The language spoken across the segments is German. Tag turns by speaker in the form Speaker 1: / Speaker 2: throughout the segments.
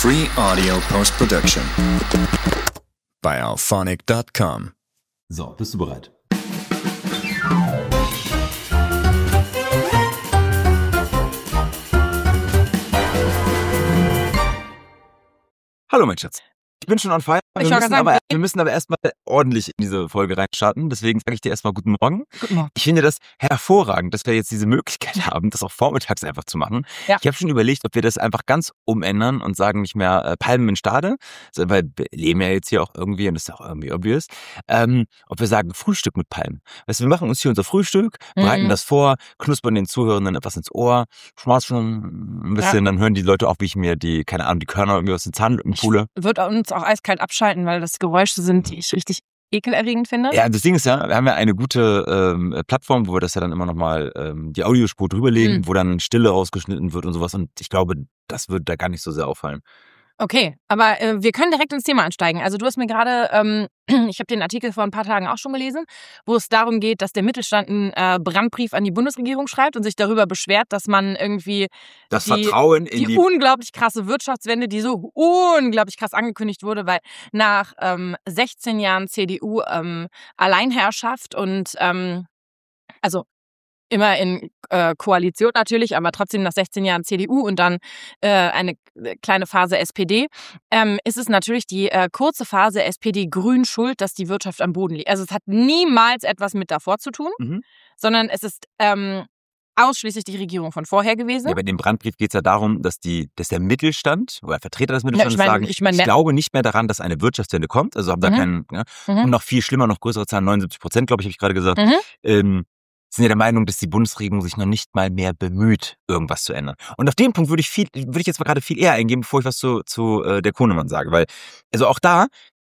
Speaker 1: Free Audio Post-Production bei Auphonic.com.
Speaker 2: So, bist du bereit? Hallo mein Schatz. Ich bin schon on fire. Wir müssen aber erstmal ordentlich in diese Folge reinstarten. Deswegen sage ich dir erstmal guten Morgen.
Speaker 3: Guten Morgen.
Speaker 2: Ich finde das hervorragend, dass wir jetzt diese Möglichkeit haben, das auch vormittags einfach zu machen.
Speaker 3: Ja.
Speaker 2: Ich habe schon überlegt, ob wir das einfach ganz umändern und sagen nicht mehr Palmen in Stade, weil wir leben ja jetzt hier auch irgendwie, und das ist auch irgendwie obvious, ob wir sagen Frühstück mit Palmen. Weißt du, wir machen uns hier unser Frühstück, bereiten das vor, knuspern den Zuhörenden etwas ins Ohr, schmatzen ein bisschen, dann hören die Leute auch, wie ich mir die Körner irgendwie aus den Zahn pule.
Speaker 3: Wird uns auch eiskalt abschalten, weil das Geräusche sind, die ich richtig ekelerregend finde.
Speaker 2: Ja, das Ding ist ja, wir haben ja eine gute Plattform, wo wir das ja dann immer nochmal die Audiospur drüberlegen, wo dann Stille rausgeschnitten wird und sowas. Und ich glaube, das wird da gar nicht so sehr auffallen.
Speaker 3: Okay, aber wir können direkt ins Thema einsteigen. Also du hast mir gerade, ich habe den Artikel vor ein paar Tagen auch schon gelesen, wo es darum geht, dass der Mittelstand einen Brandbrief an die Bundesregierung schreibt und sich darüber beschwert, dass man irgendwie
Speaker 2: das Vertrauen in
Speaker 3: die unglaublich krasse Wirtschaftswende, die so unglaublich krass angekündigt wurde, weil nach 16 Jahren CDU Alleinherrschaft und also immer in Koalition natürlich, aber trotzdem nach 16 Jahren CDU und dann eine kleine Phase SPD, ist es natürlich die kurze Phase SPD-Grün schuld, dass die Wirtschaft am Boden liegt. Also es hat niemals etwas mit davor zu tun, sondern es ist ausschließlich die Regierung von vorher gewesen.
Speaker 2: Ja, bei dem Brandbrief geht es ja darum, dass der Mittelstand oder Vertreter des Mittelstandes sagen, ich glaube nicht mehr daran, dass eine Wirtschaftswende kommt, also haben da keinen, und noch viel schlimmer, noch größere Zahlen, 79%, glaube ich, habe ich gerade gesagt, sind ja der Meinung, dass die Bundesregierung sich noch nicht mal mehr bemüht, irgendwas zu ändern. Und auf den Punkt würde ich jetzt mal gerade viel eher eingehen, bevor ich was zu der Konemann sage. Weil, also auch da,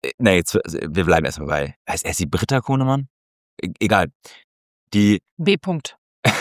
Speaker 2: wir bleiben erstmal bei, heißt er sie Britta Konemann? Egal. Die
Speaker 3: B. -Punkt.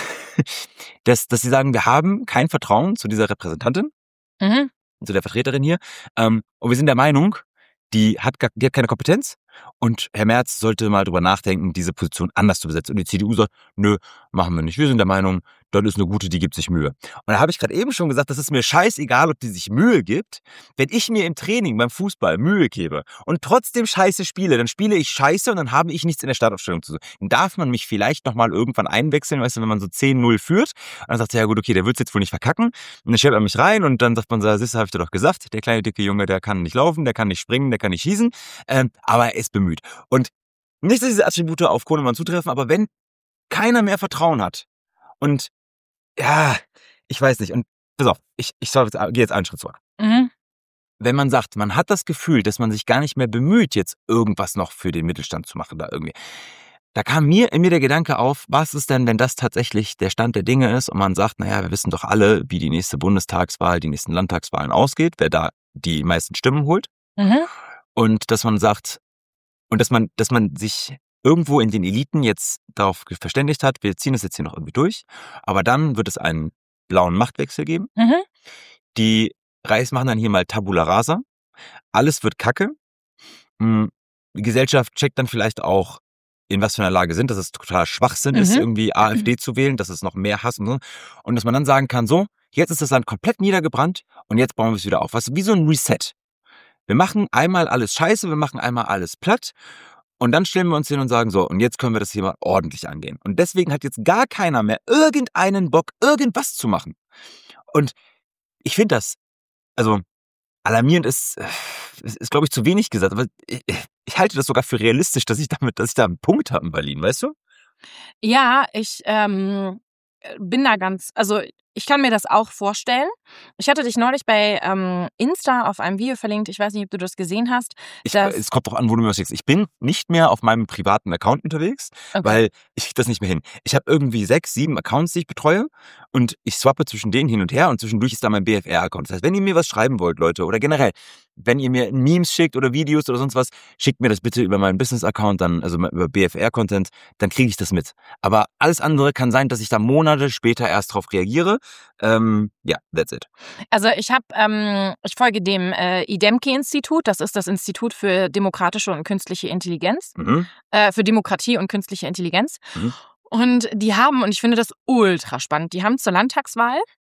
Speaker 2: dass sie sagen, wir haben kein Vertrauen zu dieser Repräsentantin, zu der Vertreterin hier, und wir sind der Meinung, die hat keine Kompetenz und Herr Merz sollte mal drüber nachdenken, diese Position anders zu besetzen. Und die CDU sagt, nö, machen wir nicht. Wir sind der Meinung, das ist eine gute, die gibt sich Mühe. Und da habe ich gerade eben schon gesagt, das ist mir scheißegal, ob die sich Mühe gibt. Wenn ich mir im Training beim Fußball Mühe gebe und trotzdem scheiße spiele, dann spiele ich scheiße und dann habe ich nichts in der Startaufstellung zu suchen. Dann darf man mich vielleicht nochmal irgendwann einwechseln, weißt du, wenn man so 10-0 führt. Und dann sagt er, ja gut, okay, der wird es jetzt wohl nicht verkacken. Und dann stellt er mich rein und dann sagt man so, siehst du, habe ich dir doch gesagt, der kleine, dicke Junge, der kann nicht laufen, der kann nicht springen, der kann nicht schießen, aber er ist bemüht. Und nicht, dass diese Attribute auf Konemann zutreffen, aber wenn keiner mehr Vertrauen hat und ja, ich weiß nicht. Und pass auf, ich gehe jetzt einen Schritt zurück. Wenn man sagt, man hat das Gefühl, dass man sich gar nicht mehr bemüht, jetzt irgendwas noch für den Mittelstand zu machen da irgendwie. Da kam in mir der Gedanke auf, was ist denn, wenn das tatsächlich der Stand der Dinge ist und man sagt, naja, wir wissen doch alle, wie die nächste Bundestagswahl, die nächsten Landtagswahlen ausgeht, wer da die meisten Stimmen holt. Und dass man sagt, und dass man sich irgendwo in den Eliten jetzt darauf verständigt hat, wir ziehen das jetzt hier noch irgendwie durch, aber dann wird es einen blauen Machtwechsel geben. Die machen dann hier mal Tabula Rasa. Alles wird Kacke. Die Gesellschaft checkt dann vielleicht auch, in was für einer Lage sind, dass es total Schwachsinn ist, irgendwie AfD zu wählen, dass es noch mehr Hass und so. Und dass man dann sagen kann, so, jetzt ist das Land komplett niedergebrannt und jetzt bauen wir es wieder auf. Was wie so ein Reset. Wir machen einmal alles scheiße, wir machen einmal alles platt. Und dann stellen wir uns hin und sagen so, und jetzt können wir das hier mal ordentlich angehen. Und deswegen hat jetzt gar keiner mehr irgendeinen Bock, irgendwas zu machen. Und ich finde das, also alarmierend ist glaube ich, zu wenig gesagt, aber ich halte das sogar für realistisch, dass ich da einen Punkt habe in Berlin, weißt du?
Speaker 3: Ja, ich bin da also ich kann mir das auch vorstellen. Ich hatte dich neulich bei Insta auf einem Video verlinkt. Ich weiß nicht, ob du das gesehen hast.
Speaker 2: Es kommt doch an, wo du mir was schickst. Ich bin nicht mehr auf meinem privaten Account unterwegs, weil ich kriege das nicht mehr hin. Ich habe irgendwie 6, 7 Accounts, die ich betreue und ich swappe zwischen denen hin und her und zwischendurch ist da mein BFR-Account. Das heißt, wenn ihr mir was schreiben wollt, Leute, oder generell, wenn ihr mir Memes schickt oder Videos oder sonst was, schickt mir das bitte über meinen Business-Account, dann, also über BFR-Content, dann kriege ich das mit. Aber alles andere kann sein, dass ich da Monate später erst drauf reagiere. That's it.
Speaker 3: Also ich folge dem IDEMKI-Institut, das ist das Institut für demokratische und künstliche Intelligenz, für Demokratie und künstliche Intelligenz. Und die haben, und ich finde das ultra spannend, die haben zur Landtagswahl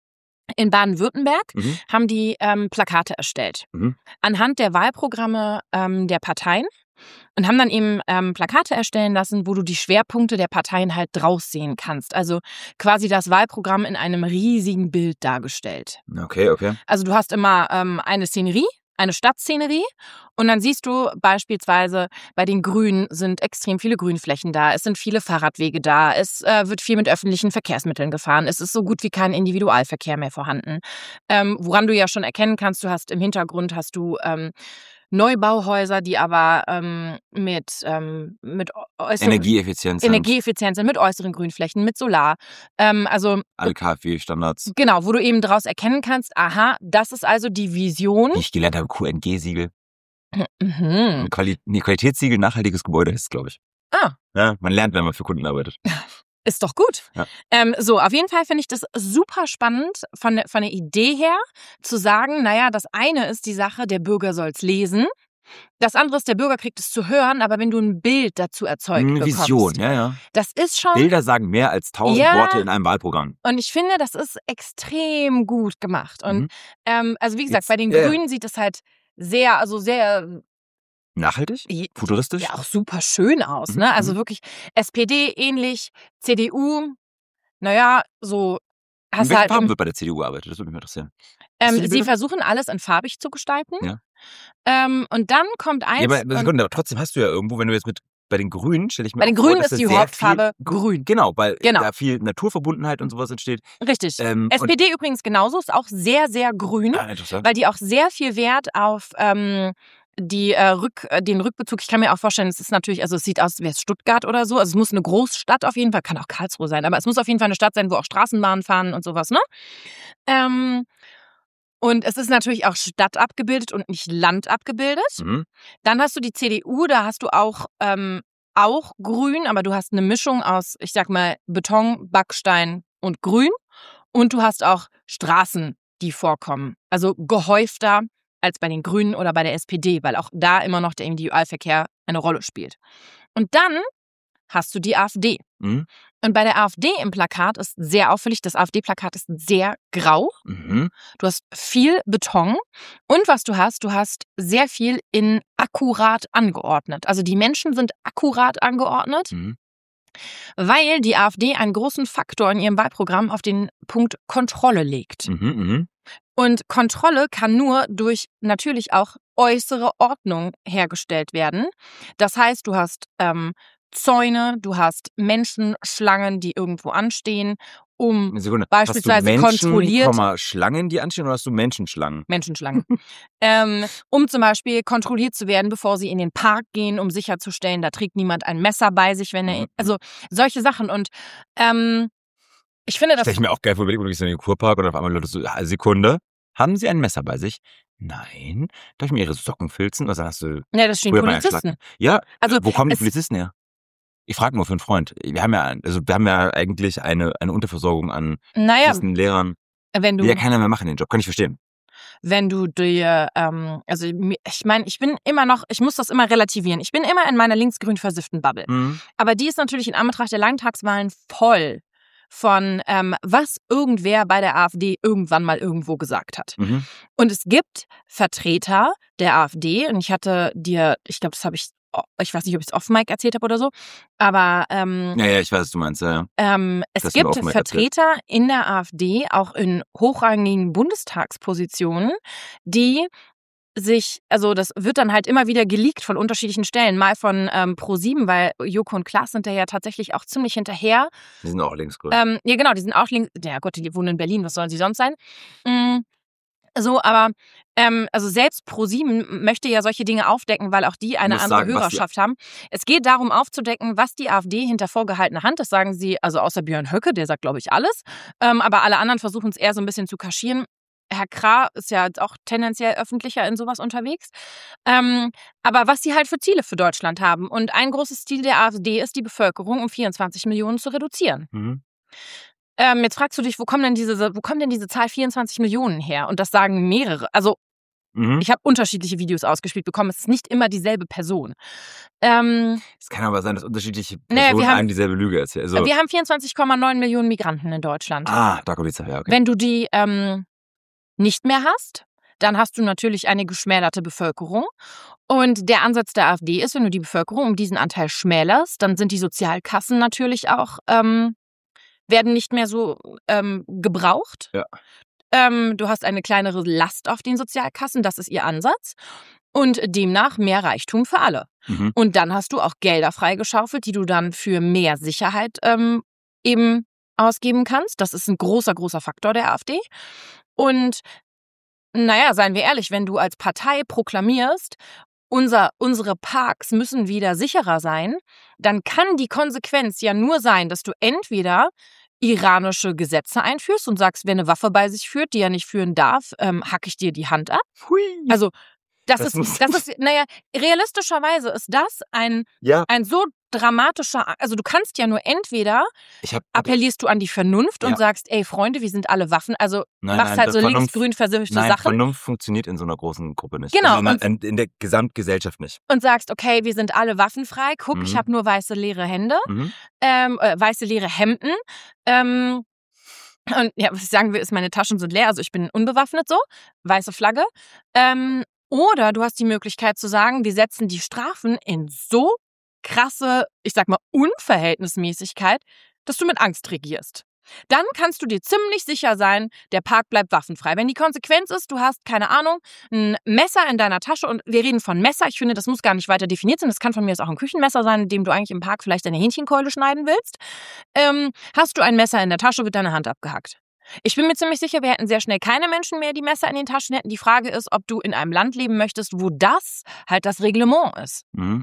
Speaker 3: In Baden-Württemberg haben die Plakate erstellt. Anhand der Wahlprogramme der Parteien. Und haben dann eben Plakate erstellen lassen, wo du die Schwerpunkte der Parteien halt draus sehen kannst. Also quasi das Wahlprogramm in einem riesigen Bild dargestellt.
Speaker 2: Okay.
Speaker 3: Also du hast immer eine Szenerie, eine Stadtszenerie und dann siehst du beispielsweise, bei den Grünen sind extrem viele Grünflächen da, es sind viele Fahrradwege da, es wird viel mit öffentlichen Verkehrsmitteln gefahren, es ist so gut wie kein Individualverkehr mehr vorhanden. Woran du ja schon erkennen kannst, du hast im Hintergrund Neubauhäuser, die aber mit
Speaker 2: Energieeffizient
Speaker 3: sind, mit äußeren Grünflächen, mit Solar. Also
Speaker 2: alle KfW-Standards.
Speaker 3: Genau, wo du eben daraus erkennen kannst, aha, das ist also die Vision.
Speaker 2: Wie ich gelernt habe, QNG-Siegel. Qualitätssiegel, nachhaltiges Gebäude ist es, glaube ich. Ja, man lernt, wenn man für Kunden arbeitet.
Speaker 3: Ist doch gut.
Speaker 2: Ja.
Speaker 3: Auf jeden Fall finde ich das super spannend von der Idee her, zu sagen, naja, das eine ist die Sache, der Bürger soll es lesen. Das andere ist, der Bürger kriegt es zu hören, aber wenn du ein Bild dazu erzeugt bekommst.
Speaker 2: Vision, ja.
Speaker 3: Das ist schon...
Speaker 2: Bilder sagen mehr als 1000 Worte in einem Wahlprogramm.
Speaker 3: Und ich finde, das ist extrem gut gemacht. Und also wie gesagt, bei den Grünen sieht es halt sehr
Speaker 2: nachhaltig? Futuristisch?
Speaker 3: Ja, auch super schön aus, ne? Also wirklich SPD ähnlich, CDU, naja, so hast
Speaker 2: in welchen
Speaker 3: halt...
Speaker 2: Farben wird bei der CDU gearbeitet? Das würde mich mal interessieren.
Speaker 3: Sie versuchen alles in farbig zu gestalten.
Speaker 2: Ja.
Speaker 3: Und dann kommt eins...
Speaker 2: Ja, aber trotzdem hast du ja irgendwo, wenn du jetzt bei den Grünen, stelle ich mir
Speaker 3: bei den
Speaker 2: vor,
Speaker 3: Grünen ist die Hauptfarbe grün.
Speaker 2: Genau, weil da viel Naturverbundenheit und sowas entsteht.
Speaker 3: Richtig. SPD übrigens genauso, ist auch sehr, sehr grün, weil die auch sehr viel Wert auf... den Rückbezug, ich kann mir auch vorstellen, es ist natürlich, also es sieht aus, wäre es Stuttgart oder so, also es muss eine Großstadt auf jeden Fall, kann auch Karlsruhe sein, aber es muss auf jeden Fall eine Stadt sein, wo auch Straßenbahnen fahren und sowas, ne? Und es ist natürlich auch Stadt abgebildet und nicht Land abgebildet. Dann hast du die CDU, da hast du auch grün, aber du hast eine Mischung aus, ich sag mal, Beton, Backstein und Grün. Und du hast auch Straßen, die vorkommen, also gehäufter als bei den Grünen oder bei der SPD, weil auch da immer noch der Individualverkehr eine Rolle spielt. Und dann hast du die AfD. Und bei der AfD im Plakat ist sehr auffällig, das AfD-Plakat ist sehr grau. Du hast viel Beton und was du hast sehr viel in akkurat angeordnet. Also die Menschen sind akkurat angeordnet, weil die AfD einen großen Faktor in ihrem Wahlprogramm auf den Punkt Kontrolle legt. Und Kontrolle kann nur durch natürlich auch äußere Ordnung hergestellt werden. Das heißt, du hast Zäune, du hast Menschenschlangen, die irgendwo anstehen, um beispielsweise kontrolliert...
Speaker 2: Schlangen, die anstehen, oder hast du Menschenschlangen?
Speaker 3: Menschenschlangen. Um zum Beispiel kontrolliert zu werden, bevor sie in den Park gehen, um sicherzustellen, da trägt niemand ein Messer bei sich, wenn er... Also solche Sachen. Und ich finde das...
Speaker 2: Stell ich mir auch geil vor, wenn ich so in den Kurpark und auf einmal Leute so, Sekunde, haben Sie ein Messer bei sich? Nein. Darf ich mir Ihre Socken filzen? Oder hast du...
Speaker 3: Ja, das stehen Polizisten.
Speaker 2: Ja, also wo kommen die Polizisten her? Ich frage mal für einen Freund. Wir haben ja eigentlich eine Unterversorgung an Polizisten, Lehrern. Will ja keiner mehr machen den Job. Kann ich verstehen.
Speaker 3: Wenn du dir, ich meine, ich muss das immer relativieren. Ich bin immer in meiner linksgrün versifften Bubble. Aber die ist natürlich in Anbetracht der Landtagswahlen voll von was irgendwer bei der AfD irgendwann mal irgendwo gesagt hat. Und es gibt Vertreter der AfD, und ich hatte dir, ich glaube, das habe ich weiß nicht, ob ich es off-Mic erzählt habe oder so, aber
Speaker 2: ja, ich weiß, was du meinst, ja.
Speaker 3: Es gibt Vertreter in der AfD, auch in hochrangigen Bundestagspositionen, die sich, also das wird dann halt immer wieder geleakt von unterschiedlichen Stellen, mal von Pro7, weil Joko und Klaas sind da ja tatsächlich auch ziemlich hinterher.
Speaker 2: Die sind auch linksgrün.
Speaker 3: Ja, genau, die sind auch links. Ja Gott, die wohnen in Berlin, was sollen sie sonst sein? So, aber also selbst Pro7 möchte ja solche Dinge aufdecken, weil auch die eine andere Hörerschaft haben. Es geht darum aufzudecken, was die AfD hinter vorgehaltener Hand, das sagen sie, also außer Björn Höcke, der sagt, glaube ich, alles, aber alle anderen versuchen es eher so ein bisschen zu kaschieren. Herr Krah ist ja jetzt auch tendenziell öffentlicher in sowas unterwegs. Aber was sie halt für Ziele für Deutschland haben. Und ein großes Ziel der AfD ist, die Bevölkerung um 24 Millionen zu reduzieren. Jetzt fragst du dich, wo kommt denn diese Zahl 24 Millionen her? Und das sagen mehrere. Also Ich habe unterschiedliche Videos ausgespielt bekommen. Es ist nicht immer dieselbe Person.
Speaker 2: Es kann aber sein, dass unterschiedliche Personen einem dieselbe Lüge erzählen. Also,
Speaker 3: wir haben 24,9 Millionen Migranten in Deutschland.
Speaker 2: Da kommt jetzt ja, okay.
Speaker 3: Wenn du die nicht mehr hast, dann hast du natürlich eine geschmälerte Bevölkerung. Und der Ansatz der AfD ist, wenn du die Bevölkerung um diesen Anteil schmälerst, dann sind die Sozialkassen natürlich auch, werden nicht mehr so gebraucht.
Speaker 2: Ja.
Speaker 3: Du hast eine kleinere Last auf den Sozialkassen, das ist ihr Ansatz. Und demnach mehr Reichtum für alle. Und dann hast du auch Gelder freigeschaufelt, die du dann für mehr Sicherheit eben ausgeben kannst. Das ist ein großer, großer Faktor der AfD. Und naja, seien wir ehrlich, wenn du als Partei proklamierst, unsere Parks müssen wieder sicherer sein, dann kann die Konsequenz ja nur sein, dass du entweder iranische Gesetze einführst und sagst, wer eine Waffe bei sich führt, die er nicht führen darf, hacke ich dir die Hand ab.
Speaker 2: Hui.
Speaker 3: Also das ist, realistischerweise ist das ein so dramatischer, also du kannst ja nur entweder appellierst du an die Vernunft und sagst, ey Freunde, wir sind alle Waffen, also machst halt so linksgrün versiffte Sachen.
Speaker 2: Vernunft funktioniert in so einer großen Gruppe nicht.
Speaker 3: Genau.
Speaker 2: Also in der Gesamtgesellschaft nicht.
Speaker 3: Und sagst, okay, wir sind alle waffenfrei, guck, ich habe nur weiße leere Hände, weiße leere Hemden, und ja, was ich sagen will, ist, meine Taschen sind leer, also ich bin unbewaffnet so, weiße Flagge, oder du hast die Möglichkeit zu sagen, wir setzen die Strafen in so krasse, ich sag mal, Unverhältnismäßigkeit, dass du mit Angst regierst. Dann kannst du dir ziemlich sicher sein, der Park bleibt waffenfrei. Wenn die Konsequenz ist, du hast, keine Ahnung, ein Messer in deiner Tasche und wir reden von Messer, ich finde, das muss gar nicht weiter definiert sein, das kann von mir aus auch ein Küchenmesser sein, in dem du eigentlich im Park vielleicht deine Hähnchenkeule schneiden willst. Hast du ein Messer in der Tasche, wird deine Hand abgehackt. Ich bin mir ziemlich sicher, wir hätten sehr schnell keine Menschen mehr, die Messer in den Taschen hätten. Die Frage ist, ob du in einem Land leben möchtest, wo das halt das Reglement ist.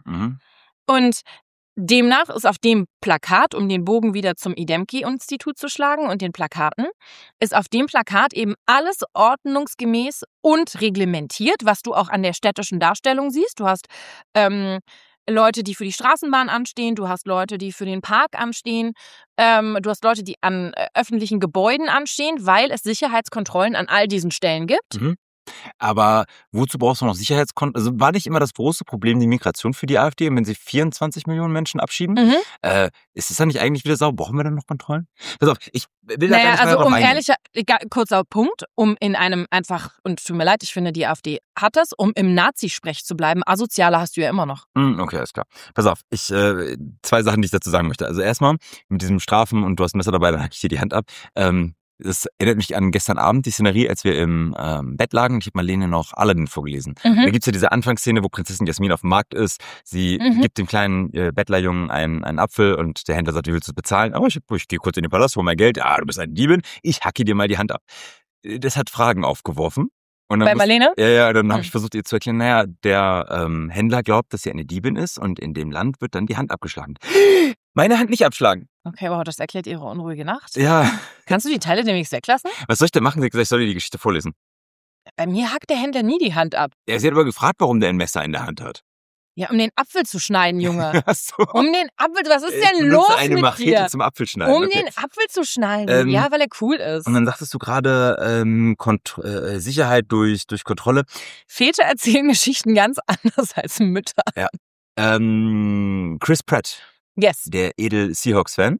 Speaker 3: Und demnach ist auf dem Plakat, um den Bogen wieder zum Idemke-Institut zu schlagen und den Plakaten, ist auf dem Plakat eben alles ordnungsgemäß und reglementiert, was du auch an der städtischen Darstellung siehst. Du hast Leute, die für die Straßenbahn anstehen, du hast Leute, die für den Park anstehen, du hast Leute, die an öffentlichen Gebäuden anstehen, weil es Sicherheitskontrollen an all diesen Stellen gibt.
Speaker 2: Aber wozu brauchst du noch Sicherheitskontrollen? Also war nicht immer das große Problem die Migration für die AfD? Und wenn sie 24 Millionen Menschen abschieben, ist es dann nicht eigentlich wieder sauber? Brauchen wir dann noch Kontrollen? Pass auf, ich will da gar nicht mehr drauf eingehen.
Speaker 3: Kurzer Punkt, um in einem einfach, und tut mir leid, ich finde, die AfD hat das, um im Nazi-Sprech zu bleiben. Asoziale hast du ja immer noch.
Speaker 2: Okay, alles klar. Pass auf, zwei Sachen, die ich dazu sagen möchte. Also erstmal, mit diesem Strafen und du hast ein Messer dabei, dann hack ich dir die Hand ab. Das erinnert mich an gestern Abend, die Szenerie, als wir im Bett lagen. Ich habe Marlene noch Aladdin vorgelesen. Da gibt's ja diese Anfangsszene, wo Prinzessin Jasmin auf dem Markt ist. Sie gibt dem kleinen Bettlerjungen einen Apfel und der Händler sagt, wie willst du es bezahlen? Oh, ich gehe kurz in den Palast, hol mein Geld. Ja, du bist eine Diebin. Ich hacke dir mal die Hand ab. Das hat Fragen aufgeworfen. Und dann
Speaker 3: bei Marlene?
Speaker 2: Dann habe ich versucht, ihr zu erklären, naja, der Händler glaubt, dass sie eine Diebin ist und in dem Land wird dann die Hand abgeschlagen. Meine Hand nicht abschlagen.
Speaker 3: Okay, wow, das erklärt ihre unruhige Nacht.
Speaker 2: Ja.
Speaker 3: Kannst du die Teile demnächst weglassen?
Speaker 2: Was soll ich denn machen? Sie hat gesagt, ich soll dir die Geschichte vorlesen.
Speaker 3: Bei mir hackt der Händler nie die Hand ab.
Speaker 2: Ja, sie hat aber gefragt, warum der ein Messer in der Hand hat.
Speaker 3: Ja, um den Apfel zu schneiden, Junge.
Speaker 2: Ach so.
Speaker 3: Um den Apfel, was ist denn los mit dir?
Speaker 2: Eine Machete zum Apfelschneiden.
Speaker 3: Um den Apfel zu schneiden, ja, weil er cool ist.
Speaker 2: Und dann sagtest du gerade Sicherheit durch Kontrolle.
Speaker 3: Väter erzählen Geschichten ganz anders als Mütter.
Speaker 2: Ja. Chris Pratt.
Speaker 3: Yes.
Speaker 2: Der Edel Seahawks-Fan,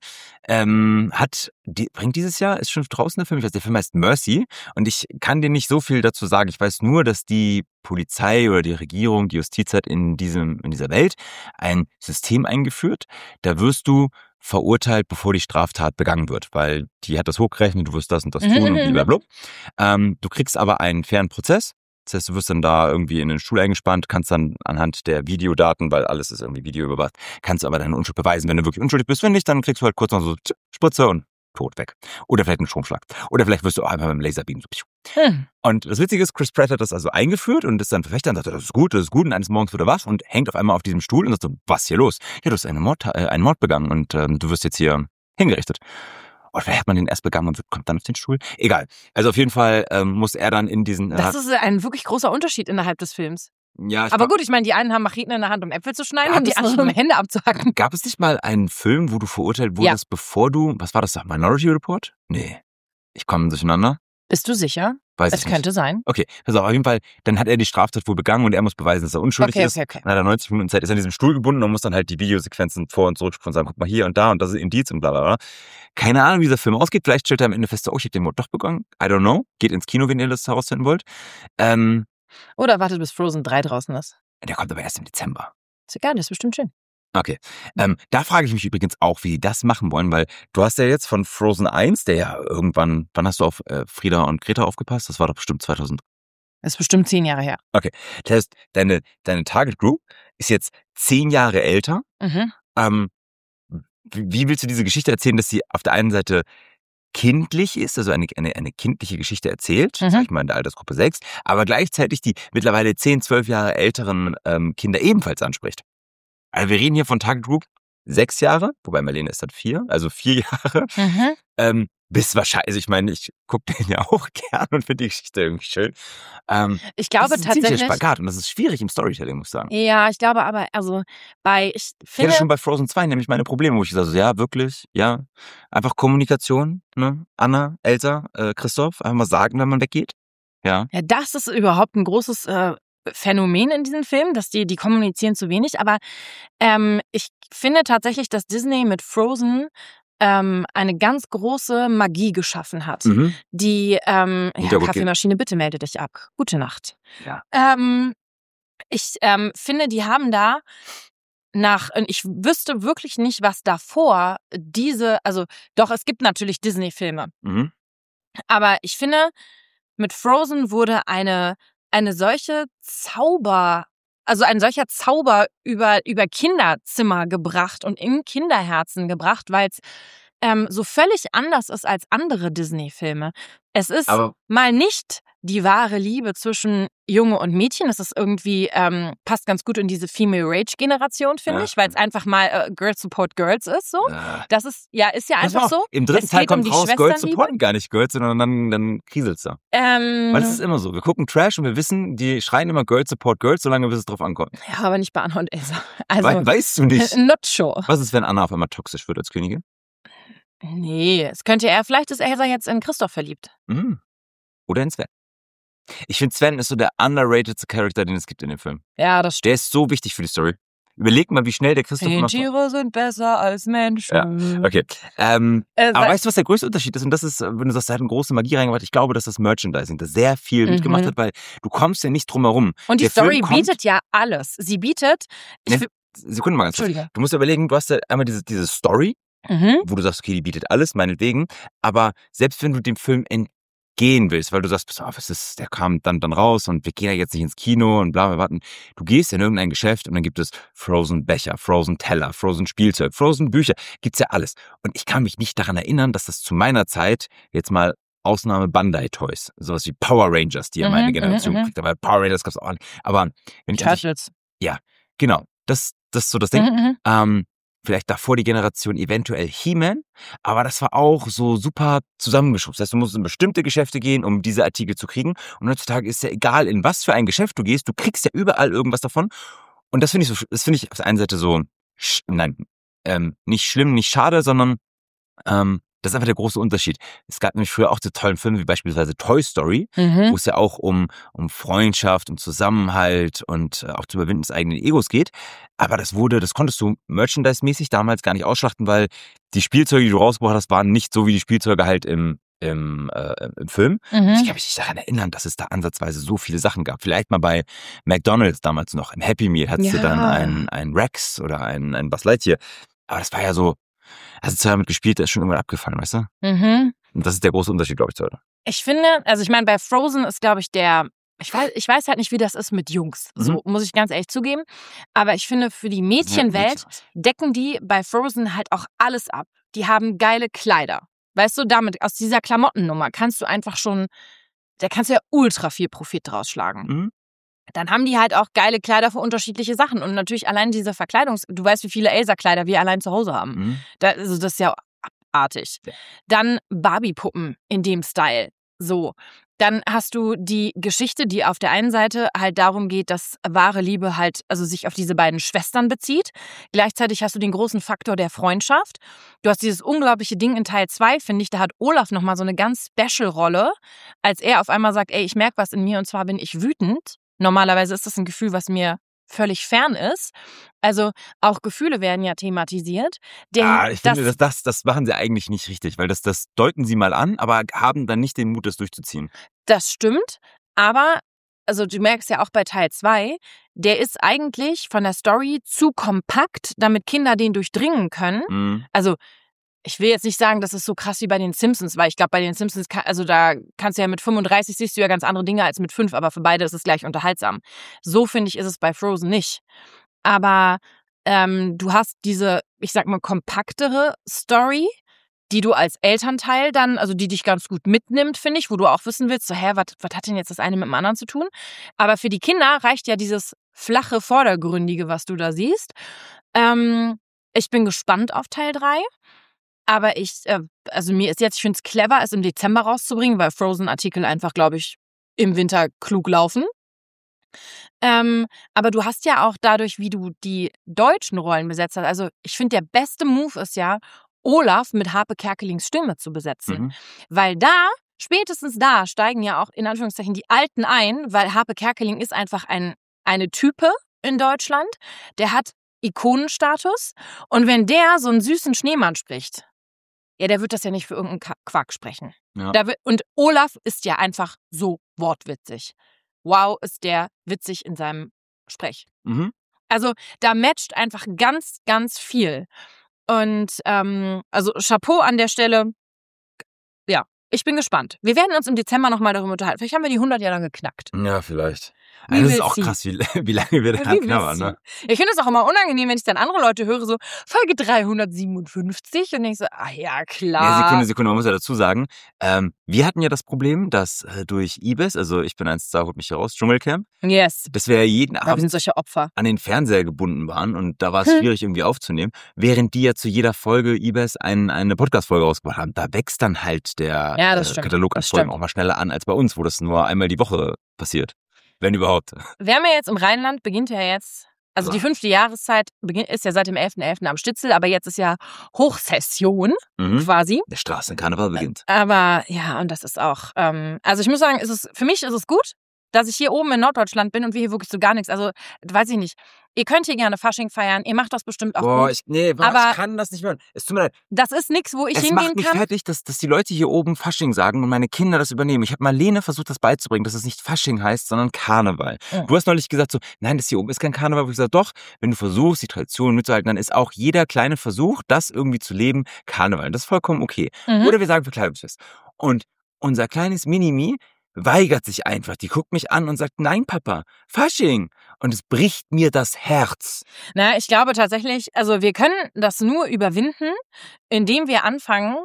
Speaker 2: bringt dieses Jahr, ist schon draußen der Film, ich weiß, der Film heißt Mercy und ich kann dir nicht so viel dazu sagen. Ich weiß nur, dass die Polizei oder die Regierung, die Justiz hat in dieser Welt ein System eingeführt. Da wirst du verurteilt, bevor die Straftat begangen wird, weil die hat das hochgerechnet, du wirst das und das tun und blablabla. Du kriegst aber einen fairen Prozess. Das heißt, du wirst dann da irgendwie in den Stuhl eingespannt, kannst dann anhand der Videodaten, weil alles ist irgendwie videoüberwacht, kannst du aber deine Unschuld beweisen. Wenn du wirklich unschuldig bist, wenn nicht, dann kriegst du halt kurz noch so Spritze und tot weg. Oder vielleicht einen Stromschlag. Oder vielleicht wirst du auch einmal mit dem Laserbeam so. Und das Witzige ist, Chris Pratt hat das also eingeführt und ist dann Verfechter und sagt, das ist gut. Und eines Morgens wird er wach und hängt auf einmal auf diesem Stuhl und sagt so, was ist hier los? Ja, du hast einen Mord begangen und du wirst jetzt hier hingerichtet. Oder vielleicht hat man den erst begangen und kommt dann auf den Stuhl. Egal. Also auf jeden Fall muss er dann in diesen...
Speaker 3: Das ist ein wirklich großer Unterschied innerhalb des Films.
Speaker 2: Ja,
Speaker 3: aber gut, ich meine, die einen haben Macheten in der Hand, um Äpfel zu schneiden und die anderen, um Hände abzuhacken.
Speaker 2: Gab es nicht mal einen Film, wo du verurteilt wurdest, bevor du... Was war das? Minority Report? Nee. Ich komme durcheinander.
Speaker 3: Bist du sicher?
Speaker 2: Weiß ich
Speaker 3: Es
Speaker 2: nicht.
Speaker 3: könnte sein.
Speaker 2: Okay, pass auf jeden Fall, dann hat er die Straftat wohl begangen und er muss beweisen, dass er unschuldig ist.
Speaker 3: Okay.
Speaker 2: Dann hat er 90 Minuten Zeit, ist an diesem Stuhl gebunden und muss dann halt die Videosequenzen vor- und zurückspulen und sagen, guck mal hier und da und das ist Indiz und bla bla bla. Keine Ahnung, wie dieser Film ausgeht. Vielleicht stellt er am Ende fest, oh, ich habe den Mord doch begangen. I don't know. Geht ins Kino, wenn ihr das herausfinden wollt.
Speaker 3: Oder wartet, bis Frozen 3 draußen ist.
Speaker 2: Der kommt aber erst im Dezember.
Speaker 3: Ist egal, das ist bestimmt schön.
Speaker 2: Okay. Da frage ich mich übrigens auch, wie die das machen wollen, weil du hast ja jetzt von Frozen 1, der ja irgendwann, wann hast du auf Frieda und Greta aufgepasst? Das war doch bestimmt 2000.
Speaker 3: Das ist bestimmt 10 Jahre her.
Speaker 2: Okay. Das heißt, deine Target Group ist jetzt 10 Jahre älter. Wie willst du diese Geschichte erzählen, dass sie auf der einen Seite kindlich ist, also eine kindliche Geschichte erzählt, sag ich mal in der Altersgruppe 6, aber gleichzeitig die mittlerweile 10, 12 Jahre älteren Kinder ebenfalls anspricht? Also wir reden hier von Target Group 6 Jahre, wobei Marlene ist dann 4, also 4 Jahre. Bis wahrscheinlich, also ich meine, ich gucke den ja auch gern und finde die Geschichte irgendwie schön.
Speaker 3: Ich glaube
Speaker 2: das ist ein
Speaker 3: tatsächlich.
Speaker 2: ziemlicher Spagat und das ist schwierig im Storytelling, muss ich sagen.
Speaker 3: Ja, ich glaube aber, also ich
Speaker 2: Ich hatte schon bei Frozen 2 nämlich meine Probleme, wo ich gesagt habe, ja, wirklich, ja, einfach Kommunikation, ne? Anna, Elsa, Christoph, einfach mal sagen, wenn man weggeht. Ja.
Speaker 3: Ja, das ist überhaupt ein großes Phänomen in diesem Film, dass die kommunizieren zu wenig. Aber ich finde tatsächlich, dass Disney mit Frozen eine ganz große Magie geschaffen hat. Die Kaffeemaschine, bitte melde dich ab. Gute Nacht.
Speaker 2: Ja.
Speaker 3: Ich finde, die haben da ich wüsste wirklich nicht, was davor doch, es gibt natürlich Disney-Filme. Aber ich finde, mit Frozen wurde ein solcher Zauber über Kinderzimmer gebracht und in Kinderherzen gebracht, weil es so völlig anders ist als andere Disney-Filme. Es ist mal nicht die wahre Liebe zwischen Junge und Mädchen. Es ist irgendwie, passt ganz gut in diese Female Rage-Generation, finde ich, weil es einfach mal Girls Support Girls ist. So. Das ist ja einfach so.
Speaker 2: Im dritten Teil kommt raus, Girls supporten gar nicht Girls, sondern dann kriselt's da. Weil es ist immer so. Wir gucken Trash und wir wissen, die schreien immer Girls Support Girls, solange bis es drauf ankommt.
Speaker 3: Ja, aber nicht bei Anna und Elsa. Also,
Speaker 2: weißt du nicht.
Speaker 3: Not sure.
Speaker 2: Was ist, wenn Anna auf einmal toxisch wird als Königin?
Speaker 3: Nee, vielleicht ist Elsa jetzt in Christoph verliebt.
Speaker 2: Oder in Sven. Ich finde, Sven ist so der underratedste Charakter, den es gibt in dem Film.
Speaker 3: Ja, das stimmt.
Speaker 2: Der ist so wichtig für die Story. Überleg mal, wie schnell der Christoph macht.
Speaker 3: Tiere sind besser als Menschen.
Speaker 2: Ja, okay. Aber weißt du, was der größte Unterschied ist? Und das ist, wenn du sagst, er hat eine große Magie reingebracht, ich glaube, dass das Merchandising da sehr viel mitgemacht hat, weil du kommst ja nicht drum herum.
Speaker 3: Und die Story bietet ja alles. Sie bietet...
Speaker 2: Sekunde mal ganz kurz. Du musst überlegen, du hast ja einmal diese Story, wo du sagst, okay, die bietet alles, meinetwegen. Aber selbst wenn du dem Film entgehen willst, weil du sagst, pass auf, der kam dann raus und wir gehen ja jetzt nicht ins Kino und bla, wir warten. Du gehst in irgendein Geschäft und dann gibt es Frozen Becher, Frozen Teller, Frozen Spielzeug, Frozen Bücher, gibt's ja alles. Und ich kann mich nicht daran erinnern, dass das zu meiner Zeit, jetzt mal Ausnahme Bandai Toys, sowas wie Power Rangers, die ja meine Generation kriegt, aber Power Rangers gab's auch nicht. Aber wenn
Speaker 3: Turtles.
Speaker 2: Ja, genau. Das ist so das Ding. Vielleicht davor die Generation eventuell He-Man, aber das war auch so super zusammengeschubst. Das heißt, du musst in bestimmte Geschäfte gehen, um diese Artikel zu kriegen. Und heutzutage ist ja egal, in was für ein Geschäft du gehst, du kriegst ja überall irgendwas davon. Und das finde ich auf der einen Seite so, nicht schlimm, nicht schade, sondern das ist einfach der große Unterschied. Es gab nämlich früher auch so tollen Filme wie beispielsweise Toy Story, wo es ja auch um Freundschaft, um Zusammenhalt und auch zu Überwinden des eigenen Egos geht. Aber das konntest du merchandise-mäßig damals gar nicht ausschlachten, weil die Spielzeuge, die du rausgebracht hast, waren nicht so wie die Spielzeuge halt im Film. Ich kann mich nicht daran erinnern, dass es da ansatzweise so viele Sachen gab. Vielleicht mal bei McDonald's damals noch. Im Happy Meal hattest du dann ein Rex oder ein Buzz Lightyear. Aber das war ja so, hast du damit gespielt, der ist schon irgendwann abgefallen, weißt du? Und das ist der große Unterschied, glaube ich, zu heute.
Speaker 3: Ich finde, also ich meine, bei Frozen ist, glaube ich, ich weiß halt nicht, wie das ist mit Jungs. So muss ich ganz ehrlich zugeben. Aber ich finde, für die Mädchenwelt decken die bei Frozen halt auch alles ab. Die haben geile Kleider. Weißt du, damit, aus dieser Klamottennummer kannst du einfach schon, da kannst du ja ultra viel Profit draus schlagen. Dann haben die halt auch geile Kleider für unterschiedliche Sachen. Und natürlich allein diese du weißt, wie viele Elsa-Kleider wir allein zu Hause haben. Das ist ja abartig. Dann Barbie-Puppen in dem Style. So. Dann hast du die Geschichte, die auf der einen Seite halt darum geht, dass wahre Liebe halt, also sich auf diese beiden Schwestern bezieht. Gleichzeitig hast du den großen Faktor der Freundschaft. Du hast dieses unglaubliche Ding in Teil 2, finde ich, da hat Olaf nochmal so eine ganz Special-Rolle, als er auf einmal sagt, ey, ich merke was in mir und zwar bin ich wütend. Normalerweise ist das ein Gefühl, was mir völlig fern ist. Also auch Gefühle werden ja thematisiert.
Speaker 2: Ich finde, das machen sie eigentlich nicht richtig, weil das deuten sie mal an, aber haben dann nicht den Mut, das durchzuziehen.
Speaker 3: Das stimmt, aber also du merkst ja auch bei Teil 2, der ist eigentlich von der Story zu kompakt, damit Kinder den durchdringen können.
Speaker 2: Mhm.
Speaker 3: Also ich will jetzt nicht sagen, das ist so krass wie bei den Simpsons, weil ich glaube, bei den Simpsons, da kannst du ja mit 35 siehst du ja ganz andere Dinge als mit 5, aber für beide ist es gleich unterhaltsam. So, finde ich, ist es bei Frozen nicht. Aber du hast diese, ich sag mal, kompaktere Story, die du als Elternteil dann, also die dich ganz gut mitnimmt, finde ich, wo du auch wissen willst, so, was hat denn jetzt das eine mit dem anderen zu tun? Aber für die Kinder reicht ja dieses flache, vordergründige, was du da siehst. Ich bin gespannt auf Teil 3. Aber mir ist jetzt, ich finde es clever, es im Dezember rauszubringen, weil Frozen-Artikel einfach, glaube ich, im Winter klug laufen. Aber du hast ja auch dadurch, wie du die deutschen Rollen besetzt hast, also ich finde, der beste Move ist ja, Olaf mit Harpe Kerkelings Stimme zu besetzen.
Speaker 2: Mhm.
Speaker 3: Weil spätestens da steigen ja auch in Anführungszeichen die Alten ein, weil Harpe Kerkeling ist einfach eine Type in Deutschland, der hat Ikonenstatus und wenn der so einen süßen Schneemann spricht, ja, der wird das ja nicht für irgendeinen Quark sprechen.
Speaker 2: Ja.
Speaker 3: Und Olaf ist ja einfach so wortwitzig. Wow, ist der witzig in seinem Sprech.
Speaker 2: Mhm.
Speaker 3: Also da matcht einfach ganz, ganz viel. Und also Chapeau an der Stelle. Ja, ich bin gespannt. Wir werden uns im Dezember nochmal darüber unterhalten. Vielleicht haben wir die 100 ja dann geknackt.
Speaker 2: Ja, vielleicht. Das ist auch krass, wie lange wir da knabbern, ne?
Speaker 3: Ich finde es auch immer unangenehm, wenn ich dann andere Leute höre, so Folge 357 und denke so, ja klar.
Speaker 2: Ja, Sekunde, man muss ja dazu sagen, wir hatten ja das Problem, dass durch Ibis, also ich bin 1, 2, holt mich raus, Dschungelcamp,
Speaker 3: yes,
Speaker 2: dass wir jeden
Speaker 3: wir
Speaker 2: Abend
Speaker 3: sind solche Opfer.
Speaker 2: an den Fernseher gebunden waren und da war es schwierig irgendwie aufzunehmen, während die ja zu jeder Folge Ibis eine Podcast-Folge rausgebracht haben. Da wächst dann halt der Katalog an Folgen auch mal schneller an als bei uns, wo das nur einmal die Woche passiert. Wenn überhaupt.
Speaker 3: Wir haben ja jetzt im Rheinland, beginnt ja jetzt, also die 5. Jahreszeit ist ja seit dem 11.11. am Stitzel, aber jetzt ist ja Hochsession quasi.
Speaker 2: Der Straßenkarneval beginnt.
Speaker 3: Aber ja, und das ist auch, also ich muss sagen, für mich ist es gut, dass ich hier oben in Norddeutschland bin und wir hier wirklich so gar nichts, also weiß ich nicht. Ihr könnt hier gerne Fasching feiern, ihr macht das bestimmt auch gut.
Speaker 2: Ich kann das nicht mehr. Es tut mir leid.
Speaker 3: Das ist nichts, wo ich hingehen kann.
Speaker 2: Es macht mich fertig, dass die Leute hier oben Fasching sagen und meine Kinder das übernehmen. Ich habe Marlene versucht, das beizubringen, dass es nicht Fasching heißt, sondern Karneval. Mhm. Du hast neulich gesagt so, nein, das hier oben ist kein Karneval. Wo ich gesagt, doch, wenn du versuchst, die Tradition mitzuhalten, dann ist auch jeder kleine Versuch, das irgendwie zu leben, Karneval. Das ist vollkommen okay. Mhm. Oder wir sagen Verkleidungsfest. Und unser kleines Minimi weigert sich einfach. Die guckt mich an und sagt, nein, Papa, Fasching. Und es bricht mir das Herz.
Speaker 3: Na, ich glaube tatsächlich, also wir können das nur überwinden, indem wir anfangen,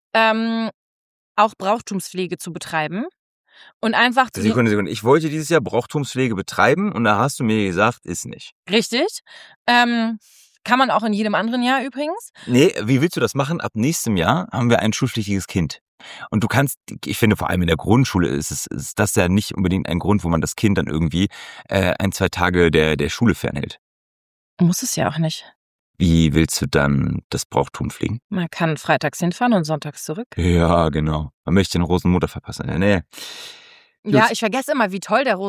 Speaker 3: auch Brauchtumspflege zu betreiben. Und einfach
Speaker 2: Sekunde. Ich wollte dieses Jahr Brauchtumspflege betreiben und da hast du mir gesagt, ist nicht.
Speaker 3: Richtig. Kann man auch in jedem anderen Jahr übrigens.
Speaker 2: Nee, wie willst du das machen? Ab nächstem Jahr haben wir ein schulpflichtiges Kind. Und du kannst, ich finde vor allem in der Grundschule ist das ja nicht unbedingt ein Grund, wo man das Kind dann irgendwie 1, 2 Tage der Schule fernhält.
Speaker 3: Muss es ja auch nicht.
Speaker 2: Wie willst du dann das Brauchtum pflegen?
Speaker 3: Man kann freitags hinfahren und sonntags zurück.
Speaker 2: Ja, genau. Man möchte den Rosenmontag verpassen. Nee.
Speaker 3: Ja, ich vergesse immer, wie toll der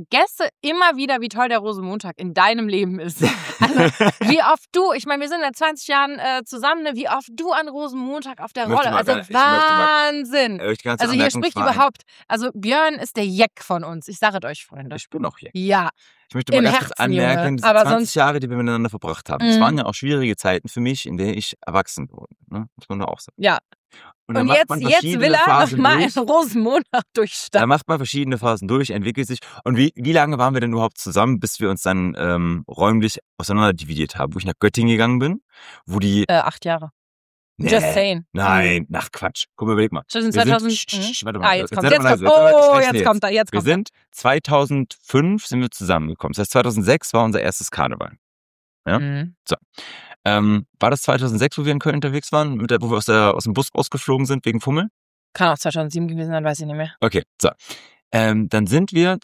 Speaker 3: wie toll der Rosenmontag in deinem Leben ist. Also, wie oft wir sind seit 20 Jahren zusammen, ne? Wie oft du an Rosenmontag auf der Rolle, also Wahnsinn. Also hier spricht überhaupt, also Björn ist der Jeck von uns, ich sage es euch, Freunde.
Speaker 2: Ich bin auch Jeck.
Speaker 3: Ja.
Speaker 2: Ich möchte mal ganz kurz anmerken, diese 20 Jahre, die wir miteinander verbracht haben, das waren ja auch schwierige Zeiten für mich, in denen ich erwachsen wurde. Ne? Muss man da auch sagen.
Speaker 3: Ja. Und jetzt will er mal einen Rosenmontag durchstarten.
Speaker 2: Da macht man verschiedene Phasen durch, entwickelt sich. Und wie lange waren wir denn überhaupt zusammen, bis wir uns dann räumlich auseinander dividiert haben? Wo ich nach Göttingen gegangen bin, wo die...
Speaker 3: 8 Jahre.
Speaker 2: Nee,
Speaker 3: Just saying.
Speaker 2: Nein, nach Quatsch. Guck mal, überleg mal.
Speaker 3: Warte mal. Jetzt kommt er.
Speaker 2: Wir sind 2005 sind wir zusammengekommen. Das heißt, 2006 war unser erstes Karneval. Ja? Mhm. So. War das 2006, wo wir in Köln unterwegs waren, wo wir aus dem Bus rausgeflogen sind wegen Fummel?
Speaker 3: Kann auch 2007 gewesen sein, weiß ich nicht mehr.
Speaker 2: Okay, so. Dann sind wir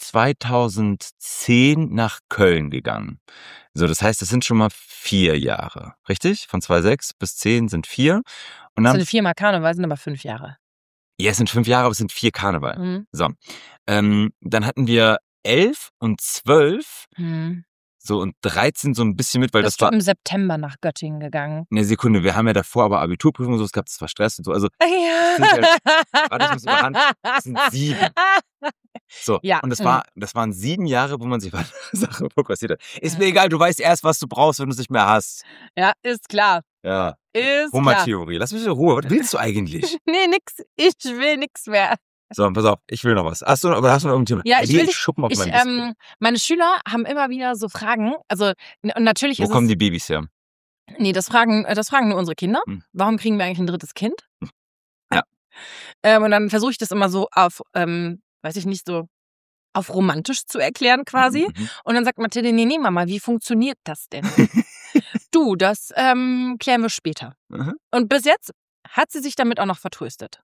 Speaker 2: 2010 nach Köln gegangen. So, das heißt, das sind schon mal 4 Jahre, richtig? Von 2006 bis 10 sind 4. Und dann,
Speaker 3: das sind 4 Mal Karneval, sind aber 5 Jahre.
Speaker 2: Ja, es sind 5 Jahre, aber es sind 4 Karneval. So, dann hatten wir 11 und 12, so und 13 so ein bisschen mit, weil das war
Speaker 3: im September nach Göttingen gegangen.
Speaker 2: Eine Sekunde, wir haben ja davor aber Abiturprüfung und so, es gab zwar Stress und so, also warte, ich muss das sind 7. So, ja. Und das waren 7 Jahre, wo man sich Sachen fokussiert hat. Ist mir egal, du weißt erst, was du brauchst, wenn du es nicht mehr hast.
Speaker 3: Ja, ist klar.
Speaker 2: Ja.
Speaker 3: Ist
Speaker 2: Hummertheorie. Lass mich in Ruhe. Was willst du eigentlich?
Speaker 3: Nee, nix. Ich will nix mehr.
Speaker 2: So, pass auf, ich will noch was. Hast du noch irgendein Thema?
Speaker 3: Ja, ich will
Speaker 2: Schuppen auf meinen
Speaker 3: meine Schüler haben immer wieder so Fragen. Also, und natürlich
Speaker 2: Wo kommen die Babys her?
Speaker 3: Nee, das fragen nur unsere Kinder. Warum kriegen wir eigentlich ein 3. Kind?
Speaker 2: Ja.
Speaker 3: Und dann versuche ich das immer so auf, weiß ich nicht, so auf romantisch zu erklären quasi. Und dann sagt Mathilde, nee, Mama, wie funktioniert das denn? Du, das klären wir später. Und bis jetzt hat sie sich damit auch noch vertröstet.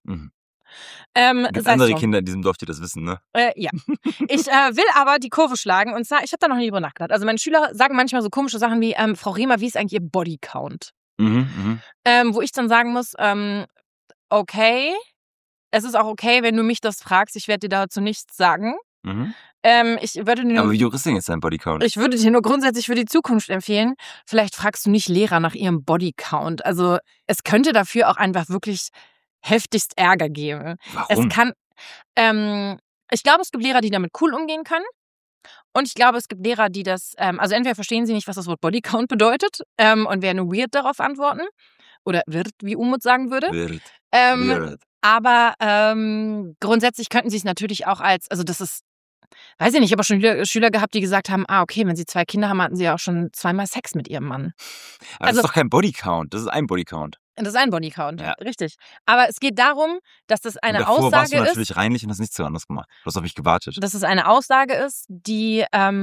Speaker 2: Gibt andere Kinder in diesem Dorf, die das wissen, ne?
Speaker 3: Ja. Ich will aber die Kurve schlagen und zwar, ich habe da noch nie drüber nachgedacht. Also meine Schüler sagen manchmal so komische Sachen wie, Frau Rehmer, wie ist eigentlich Ihr Bodycount? Wo ich dann sagen muss, okay, es ist auch okay, wenn du mich das fragst, ich werde dir dazu nichts sagen. Ich würde dir
Speaker 2: aber wie Juristin ist dein Bodycount?
Speaker 3: Ich würde dir nur grundsätzlich für die Zukunft empfehlen, vielleicht fragst du nicht Lehrer nach ihrem Bodycount. Also es könnte dafür auch einfach wirklich heftigst Ärger geben.
Speaker 2: Warum?
Speaker 3: Es kann, ich glaube, es gibt Lehrer, die damit cool umgehen können. Und ich glaube, es gibt Lehrer, die das, also entweder verstehen sie nicht, was das Wort Bodycount bedeutet und werden weird darauf antworten. Oder wird, wie Umut sagen würde.
Speaker 2: Wird.
Speaker 3: Aber grundsätzlich könnten sie es natürlich auch als, also das ist, weiß ich nicht, ich habe auch schon Schüler gehabt, die gesagt haben, okay, wenn sie 2 Kinder haben, hatten sie ja auch schon 2-mal Sex mit ihrem Mann.
Speaker 2: Aber das ist doch kein Bodycount, das ist ein Bodycount.
Speaker 3: Das ist ein Bodycount, ja. Richtig. Aber es geht darum, dass das eine
Speaker 2: davor
Speaker 3: Aussage
Speaker 2: warst du natürlich reinlich und hast nichts anderes gemacht. Du hast auf mich gewartet.
Speaker 3: Dass es eine Aussage ist, die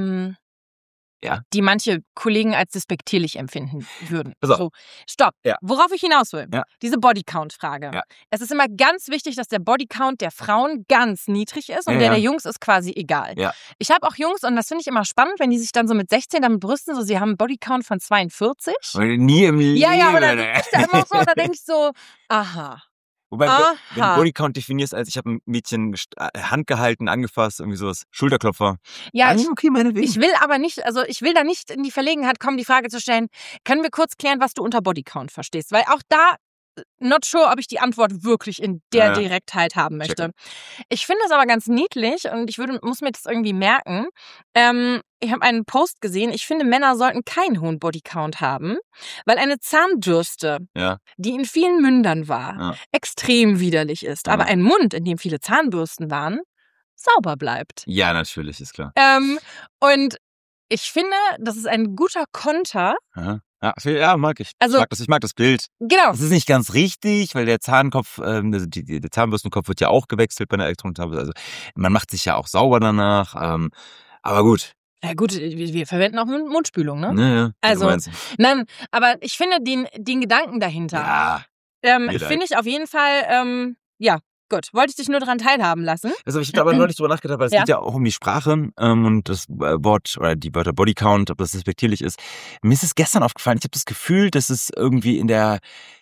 Speaker 3: die manche Kollegen als despektierlich empfinden würden. So, stopp. Ja. Worauf ich hinaus will, diese Bodycount-Frage. Ja. Es ist immer ganz wichtig, dass der Bodycount der Frauen ganz niedrig ist und der Jungs ist quasi egal. Ja. Ich habe auch Jungs, und das finde ich immer spannend, wenn die sich dann so mit 16 damit brüsten, so sie haben einen Bodycount von 42.
Speaker 2: Nie im Leben.
Speaker 3: Ja, aber dann ist da immer so, da denke ich so, aha.
Speaker 2: Wobei, wenn du Bodycount definierst als, ich habe ein Mädchen Hand gehalten, angefasst, irgendwie sowas, Schulterklopfer.
Speaker 3: Ja, okay, meinetwegen. Ich will aber nicht, also ich will da nicht in die Verlegenheit kommen, die Frage zu stellen, können wir kurz klären, was du unter Bodycount verstehst? Weil auch da, not sure, ob ich die Antwort wirklich in der Direktheit haben möchte. Checken. Ich finde es aber ganz niedlich und ich muss mir das irgendwie merken. Ich habe einen Post gesehen, ich finde, Männer sollten keinen hohen Bodycount haben, weil eine Zahnbürste, die in vielen Mündern war, extrem widerlich ist. Aber ein Mund, in dem viele Zahnbürsten waren, sauber bleibt.
Speaker 2: Ja, natürlich, ist klar.
Speaker 3: Und ich finde, das ist ein guter Konter.
Speaker 2: Ja, mag ich. Also, ich mag das Bild.
Speaker 3: Genau.
Speaker 2: Das ist nicht ganz richtig, weil der Zahnkopf, der Zahnbürstenkopf wird ja auch gewechselt bei einer Elektronenzahnbürste. Also man macht sich ja auch sauber danach. Aber gut.
Speaker 3: Ja gut, wir verwenden auch Mundspülung, ne?
Speaker 2: Ja,
Speaker 3: also, nein, aber ich finde den Gedanken dahinter, finde ich auf jeden Fall, gut, wollte ich dich nur daran teilhaben lassen.
Speaker 2: Also ich habe aber neulich drüber nachgedacht, weil es geht ja auch um die Sprache und das Wort oder die Wörter Bodycount, ob das respektierlich ist. Mir ist es gestern aufgefallen, ich habe das Gefühl, dass es irgendwie in der,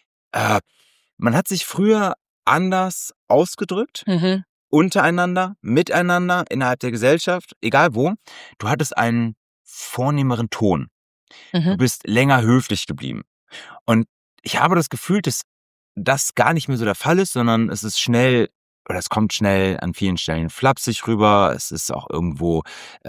Speaker 2: man hat sich früher anders ausgedrückt, untereinander, miteinander, innerhalb der Gesellschaft, egal wo. Du hattest einen vornehmeren Ton. Du bist länger höflich geblieben. Und ich habe das Gefühl, dass das gar nicht mehr so der Fall ist, sondern es ist schnell, oder es kommt schnell an vielen Stellen flapsig rüber, es ist auch irgendwo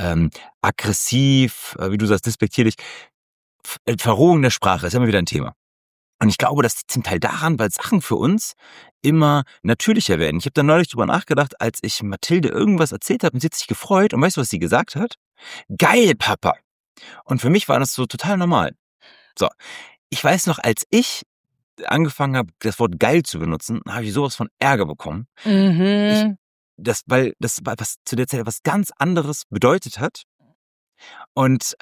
Speaker 2: aggressiv, wie du sagst, despektierlich. Verrohung der Sprache ist immer wieder ein Thema. Und ich glaube, das liegt zum Teil daran, weil Sachen für uns immer natürlicher werden. Ich habe da neulich drüber nachgedacht, als ich Mathilde irgendwas erzählt habe und sie hat sich gefreut. Und weißt du, was sie gesagt hat? Geil, Papa. Und für mich war das so total normal. So, ich weiß noch, als ich angefangen habe, das Wort geil zu benutzen, habe ich sowas von Ärger bekommen. Weil das was zu der Zeit etwas ganz anderes bedeutet hat. Und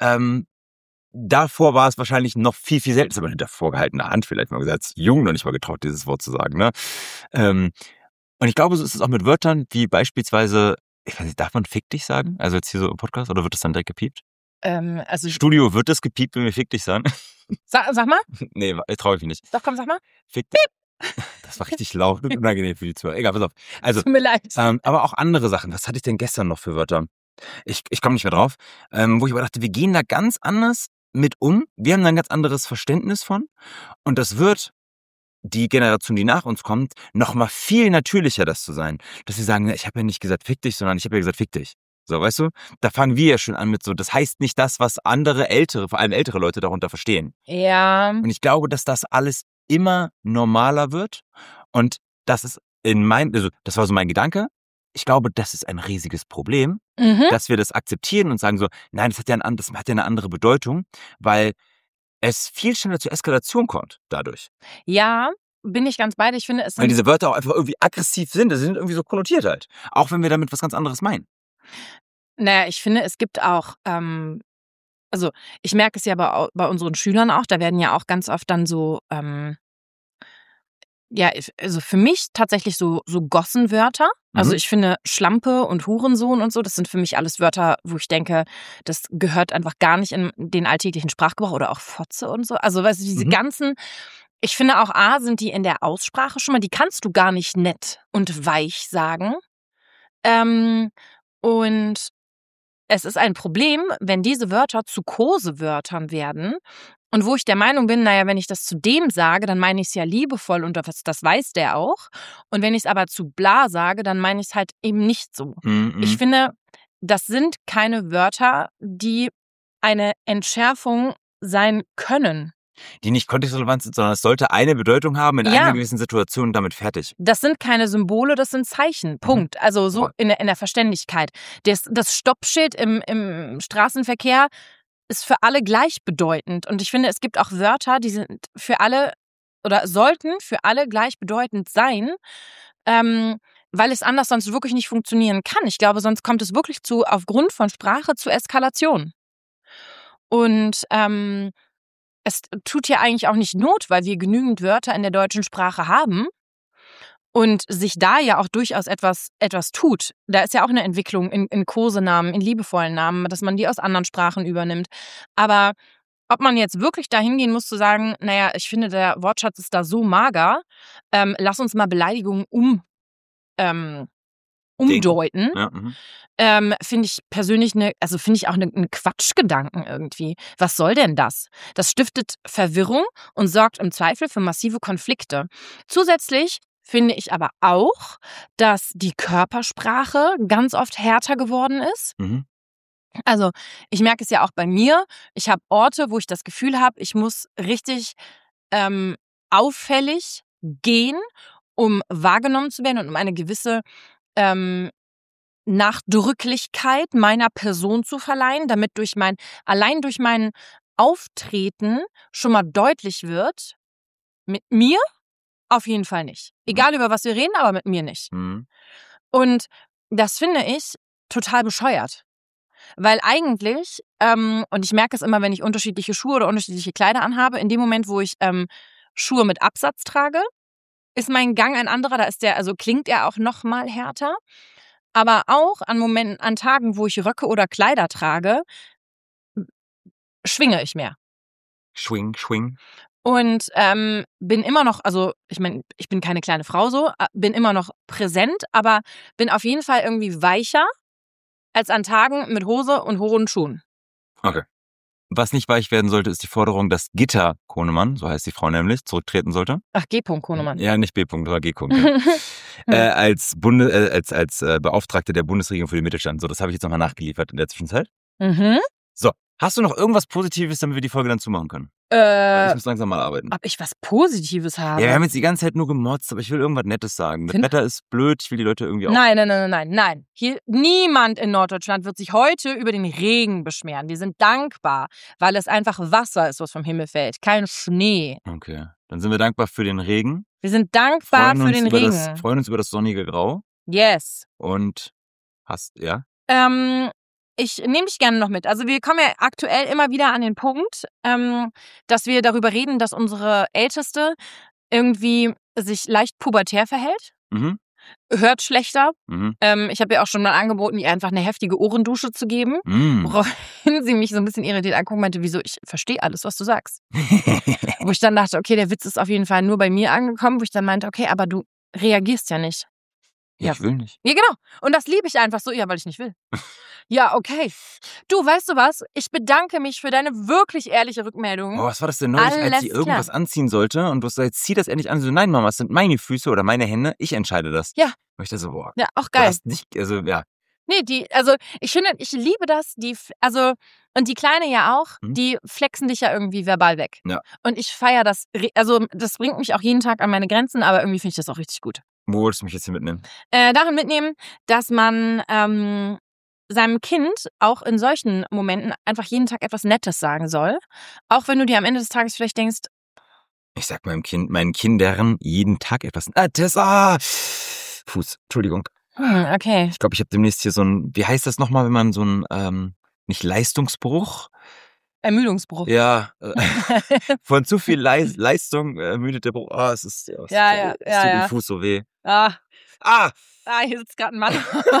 Speaker 2: davor war es wahrscheinlich noch viel, viel seltener, aber hinter vorgehaltener Hand vielleicht mal gesagt, jung noch nicht mal getraut, dieses Wort zu sagen. Ne? Und ich glaube, so ist es auch mit Wörtern wie beispielsweise, ich weiß nicht, darf man fick dich sagen? Also jetzt hier so im Podcast oder wird das dann direkt gepiept?
Speaker 3: Also
Speaker 2: Studio, wird das gepiept, wenn wir fick dich sagen?
Speaker 3: Sag mal.
Speaker 2: Nee, traue ich mich nicht.
Speaker 3: Doch, komm, sag mal.
Speaker 2: Fick dich. Das war richtig laut und unangenehm für die Zuhörer. Egal, pass auf. Also,
Speaker 3: tut mir leid.
Speaker 2: Aber auch andere Sachen. Was hatte ich denn gestern noch für Wörter? Ich komme nicht mehr drauf. Wo ich aber dachte, wir gehen da ganz anders mit um. Wir haben da ein ganz anderes Verständnis von. Und das wird die Generation, die nach uns kommt, noch mal viel natürlicher, das zu sein. Dass sie sagen, ich habe ja nicht gesagt fick dich, sondern ich habe ja gesagt fick dich. So, weißt du? Da fangen wir ja schon an mit so, das heißt nicht das, was andere vor allem ältere Leute darunter verstehen.
Speaker 3: Ja.
Speaker 2: Und ich glaube, dass das alles immer normaler wird. Und das ist das war so mein Gedanke. Ich glaube, das ist ein riesiges Problem, dass wir das akzeptieren und sagen so, nein, das hat ja eine andere Bedeutung, weil es viel schneller zur Eskalation kommt dadurch.
Speaker 3: Ja, bin ich ganz bei dir. Ich finde,
Speaker 2: weil diese Wörter auch einfach irgendwie aggressiv sind. Sie sind irgendwie so konnotiert halt. Auch wenn wir damit was ganz anderes meinen.
Speaker 3: Naja, ich finde, es gibt auch, also ich merke es ja bei unseren Schülern auch, da werden ja auch ganz oft dann so, ja, also für mich tatsächlich so Gossenwörter. Also ich finde Schlampe und Hurensohn und so, das sind für mich alles Wörter, wo ich denke, das gehört einfach gar nicht in den alltäglichen Sprachgebrauch oder auch Fotze und so. Also weißt du, diese ganzen, ich finde auch sind die in der Aussprache schon mal, die kannst du gar nicht nett und weich sagen. Und es ist ein Problem, wenn diese Wörter zu Kosewörtern werden. Und wo ich der Meinung bin, naja, wenn ich das zu dem sage, dann meine ich es ja liebevoll und das weiß der auch. Und wenn ich es aber zu bla sage, dann meine ich es halt eben nicht so. Ich finde, das sind keine Wörter, die eine Entschärfung sein können.
Speaker 2: Die nicht kontextrelevant sind, sondern es sollte eine Bedeutung haben in einer gewissen Situation und damit fertig.
Speaker 3: Das sind keine Symbole, das sind Zeichen. Punkt. Also so in der Verständlichkeit. Das Stoppschild im Straßenverkehr ist für alle gleichbedeutend. Und ich finde, es gibt auch Wörter, die sind für alle oder sollten für alle gleichbedeutend sein, weil es anders sonst wirklich nicht funktionieren kann. Ich glaube, sonst kommt es wirklich aufgrund von Sprache zu Eskalation. Und es tut ja eigentlich auch nicht Not, weil wir genügend Wörter in der deutschen Sprache haben und sich da ja auch durchaus etwas tut. Da ist ja auch eine Entwicklung in Kosenamen, in liebevollen Namen, dass man die aus anderen Sprachen übernimmt. Aber ob man jetzt wirklich dahin gehen muss zu sagen, naja, ich finde, der Wortschatz ist da so mager, lass uns mal Beleidigungen umdeuten, finde ich persönlich finde ich auch einen Quatschgedanken irgendwie. Was soll denn das? Das stiftet Verwirrung und sorgt im Zweifel für massive Konflikte. Zusätzlich finde ich aber auch, dass die Körpersprache ganz oft härter geworden ist. Also ich merke es ja auch bei mir. Ich habe Orte, wo ich das Gefühl habe, ich muss richtig auffällig gehen, um wahrgenommen zu werden und um eine gewisse Nachdrücklichkeit meiner Person zu verleihen, damit allein durch mein Auftreten schon mal deutlich wird, mit mir auf jeden Fall nicht. Egal über was wir reden, aber mit mir nicht. Und das finde ich total bescheuert. Weil eigentlich, und ich merke es immer, wenn ich unterschiedliche Schuhe oder unterschiedliche Kleider anhabe, in dem Moment, wo ich Schuhe mit Absatz trage, ist mein Gang ein anderer, klingt er auch noch mal härter. Aber auch an Tagen, wo ich Röcke oder Kleider trage, schwinge ich mehr.
Speaker 2: Schwing.
Speaker 3: Und bin immer noch, also ich meine, ich bin keine kleine Frau so, bin immer noch präsent, aber bin auf jeden Fall irgendwie weicher als an Tagen mit Hose und hohen Schuhen.
Speaker 2: Okay. Was nicht weich werden sollte, ist die Forderung, dass Gitta Konemann, so heißt die Frau nämlich, zurücktreten sollte.
Speaker 3: Ach, G. Konemann.
Speaker 2: Ja, nicht B. Das war G. Ja. als Beauftragte der Bundesregierung für den Mittelstand. So, das habe ich jetzt nochmal nachgeliefert in der Zwischenzeit. So, hast du noch irgendwas Positives, damit wir die Folge dann zumachen können? Ich muss langsam mal arbeiten.
Speaker 3: Ob ich was Positives habe?
Speaker 2: Ja, wir haben jetzt die ganze Zeit nur gemotzt, aber ich will irgendwas Nettes sagen. Das Wetter ist blöd, ich will die Leute irgendwie auch...
Speaker 3: Nein. Hier, niemand in Norddeutschland wird sich heute über den Regen beschweren. Die sind dankbar, weil es einfach Wasser ist, was vom Himmel fällt, kein Schnee.
Speaker 2: Okay, dann sind wir dankbar für den Regen.
Speaker 3: Wir sind dankbar für den Regen.
Speaker 2: Freuen uns über das sonnige Grau.
Speaker 3: Yes.
Speaker 2: Und ja?
Speaker 3: Ich nehme dich gerne noch mit. Also wir kommen ja aktuell immer wieder an den Punkt, dass wir darüber reden, dass unsere Älteste irgendwie sich leicht pubertär verhält. hört schlechter. Ich habe ihr auch schon mal angeboten, ihr einfach eine heftige Ohrendusche zu geben. Woraufhin sie mich so ein bisschen irritiert angucken, meinte, wieso, ich verstehe alles, was du sagst. Wo ich dann dachte, okay, der Witz ist auf jeden Fall nur bei mir angekommen, wo ich dann meinte, okay, aber du reagierst ja nicht.
Speaker 2: Ja, ich will nicht.
Speaker 3: Ja, genau. Und das liebe ich einfach so, ja, weil ich nicht will. Ja, okay. Du, weißt du was? Ich bedanke mich für deine wirklich ehrliche Rückmeldung.
Speaker 2: Oh, was war das denn neulich, als sie irgendwas anziehen sollte und du hast gesagt, zieh das endlich an. So, nein, Mama, es sind meine Füße oder meine Hände, ich entscheide das.
Speaker 3: Ja.
Speaker 2: Und ich dachte so, boah.
Speaker 3: Ja, auch geil.
Speaker 2: Du hast nicht, also, ja.
Speaker 3: Nee, ich finde, ich liebe das, und die Kleine ja auch, die flexen dich ja irgendwie verbal weg.
Speaker 2: Ja.
Speaker 3: Und ich feiere das, also das bringt mich auch jeden Tag an meine Grenzen, aber irgendwie finde ich das auch richtig gut.
Speaker 2: Wo wolltest du mich jetzt hier mitnehmen?
Speaker 3: Darin mitnehmen, dass man seinem Kind auch in solchen Momenten einfach jeden Tag etwas Nettes sagen soll. Auch wenn du dir am Ende des Tages vielleicht denkst,
Speaker 2: ich sag meinen Kindern jeden Tag etwas Nettes. Fuß, Entschuldigung.
Speaker 3: Okay.
Speaker 2: Ich glaube, ich habe demnächst hier so ein, wie heißt das nochmal, wenn man so ein, nicht Leistungsbruch?
Speaker 3: Ermüdungsbruch.
Speaker 2: Ja, von zu viel Leistung ermüdet der Bruch. Es ist es tut dem Fuß so weh.
Speaker 3: Hier sitzt gerade ein Mann.